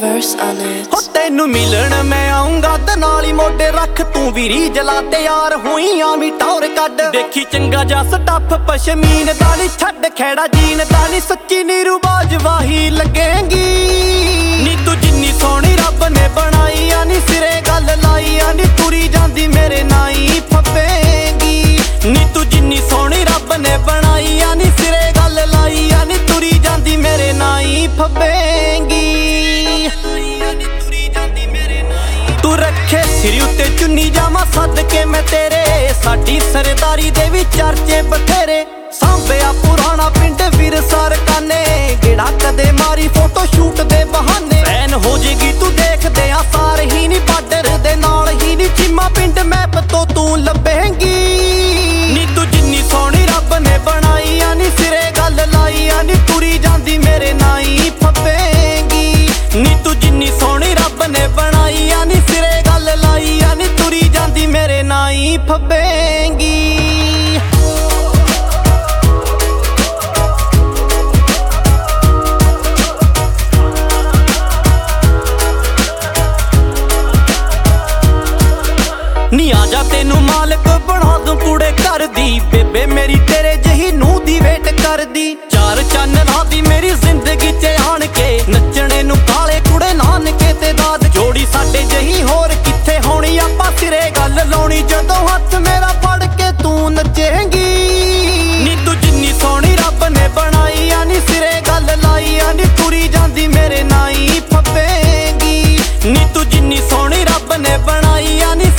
verse on it. हो तेनू मिलन मैं आऊंगा ते नाल ही मोढे रख तू भी रीझ ला ते यार होई आवी टौर कड देखी चंगा जा स्टफ पशमीन दा नी छड्ड खैड़ा जीन दा नी सच्ची नीरू बाजवाही लगेंगी नी तू जिन्नी सोहनी रब ने बनाई आ नी सिरे गल लाई आ नी तुरी जांदी मेरे नाई फब्बेंगी नी तू जिन्नी सोहनी रब ने बनाई आ नी सिरे गल लाई आ नी तुरी जांदी मेरे नाई फब्बेंगी तू रखे सिर उत्ते चुन्नी जावा सदके मैं तेरे साडी सरदारी दे भी चर्चे बथेरे सांभेआ पुराना पिंड वीर सरकाने गेड़ा कदे मारी फोटो शूट दे बहाने फैन हो जेगी तू देख दे आसार ही नी बार्डर दे नाल ही नी चीमा पिंड मैप तो तू लभेंगी नी तू जिन्नी सोहनी रब ने बनाई आ नी सिरे गल लाई आ नी तुरी जांदी मेरे नाई फब्बेंगी नी तू जिन्नी सोहनी रब ने बनाई आ नी सिरे गल लाई आ नी तुरी जांदी मेरे नाई फब्बेंगी नी आजा तेनू मालक बना दूं कूड़े घर दी बेबे मेरी तेरे जही नूं दी वेट कर दी चार चन्न ला दी मेरी जिंदगी च आण के नचने नू काले कुड़े नानके ते दाद जोड़ी साडे जही होर किथे होनी आपां सिरे गल लाउणी जदों हत्थ मेरा फड़ के तू नचेंगी नी तू जिन्नी सोहनी रब ने बनाई आ नी सिरे गल लाई आ नी तुरी जांदी मेरे नाई फब्बेंगी नी तू जिन्नी सोहनी रब ने बनाई आ नी